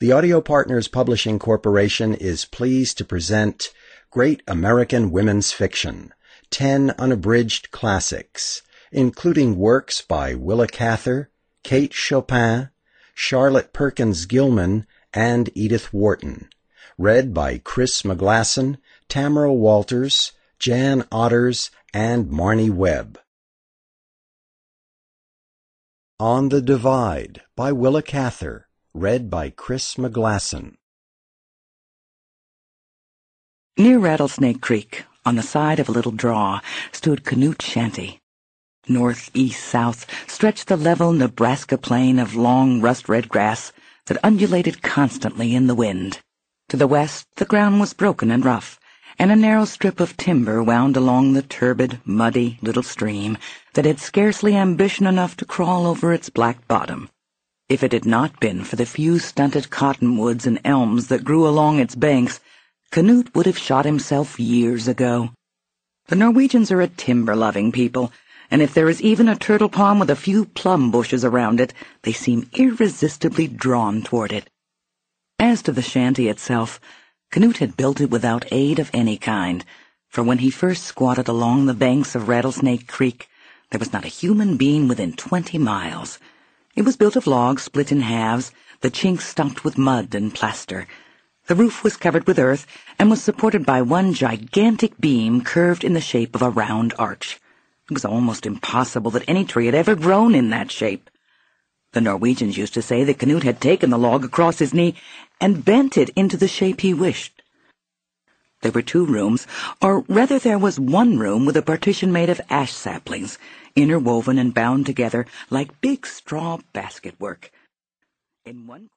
The Audio Partners Publishing Corporation is pleased to present Great American Women's Fiction, 10 unabridged classics, including works by Willa Cather, Kate Chopin, Charlotte Perkins Gilman, and Edith Wharton, read by Chris McGlasson, Tamara Walters, Jan Otters, and Marnie Webb. On the Divide by Willa Cather, read by Chris McGlasson. Near Rattlesnake Creek, on the side of a little draw, stood Canute's shanty. North, east, south stretched the level Nebraska plain of long rust-red grass that undulated constantly in the wind. To the west, the ground was broken and rough, and a narrow strip of timber wound along the turbid, muddy little stream that had scarcely ambition enough to crawl over its black bottom. If it had not been for the few stunted cottonwoods and elms that grew along its banks, Canute would have shot himself years ago. The Norwegians are a timber-loving people, and if there is even a turtle pond with a few plum bushes around it, they seem irresistibly drawn toward it. As to the shanty itself, Canute had built it without aid of any kind, for when he first squatted along the banks of Rattlesnake Creek, there was not a human being within 20 miles. It was built of logs split in halves, the chinks stopped with mud and plaster. The roof was covered with earth and was supported by one gigantic beam curved in the shape of a round arch. It was almost impossible that any tree had ever grown in that shape. The Norwegians used to say that Canute had taken the log across his knee and bent it into the shape he wished. There were 2 rooms, or rather there was one room with a partition made of ash saplings, interwoven and bound together like big straw basket work. In one